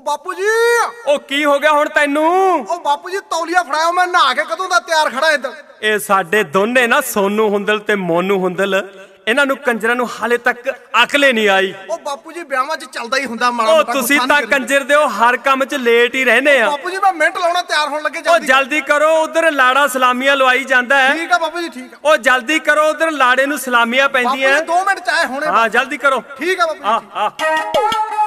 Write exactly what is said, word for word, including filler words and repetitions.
ਬਾਪੂ ਜੀ ਉਹ ਕੀ ਹੋ ਗਿਆ ਹੁਣ ਤੈਨੂੰ? ਉਹ ਬਾਪੂ ਜੀ ਤੌਲੀਆ ਫੜਾਓ, ਮੈਂ ਨਹਾ ਕੇ ਕਦੋਂ ਦਾ ਤਿਆਰ ਖੜਾ ਇੱਧਰ। ਇਹ ਸਾਡੇ ਦੋਨੇ ਨਾ ਸੋਨੂ ਹੁੰਦਲ ਤੇ ਮੋਨੂ ਹੁੰਦਲ, ਇਹਨਾਂ ਨੂੰ ਕੰਜਰਾਂ ਨੂੰ ਹਾਲੇ ਤੱਕ ਅਕਲ ਨਹੀਂ ਆਈ। ਉਹ ਬਾਪੂ ਜੀ ਵਿਆਹਾਂ 'ਚ ਚੱਲਦਾ ਹੀ ਹੁੰਦਾ ਮਾੜਾ ਮੋਟਾ। ਉਹ ਤੁਸੀਂ ਤਾਂ ਕੰਜਰ ਦਿਓ, ਹਰ ਕੰਮ 'ਚ ਲੇਟ ਹੀ ਰਹਿੰਦੇ ਆ। ਬਾਪੂ ਜੀ ਮੈਂ ਮਿੰਟ ਲਾਉਣਾ, ਤਿਆਰ ਹੋਣ ਲੱਗੇ। ਉਹ ਜਲਦੀ ਕਰੋ, ਉਧਰ ਲਾੜਾ ਸਲਾਮੀਆਂ ਲਵਾਈ ਜਾਂਦਾ ਹੈ। ਠੀਕ ਆ ਬਾਪੂ ਜੀ, ਠੀਕ ਆ। ਉਹ ਜਲਦੀ ਕਰੋ, ਉਧਰ ਲਾੜੇ ਨੂੰ ਸਲਾਮੀਆਂ ਪੈਂਦੀਆਂ। ਦੋ ਮਿੰਟ ਚਾਹੇ ਹੋਣੇ। ਹਾਂ ਜਲਦੀ ਕਰੋ। ਠੀਕ ਆ ਬਾਪੂ ਜੀ।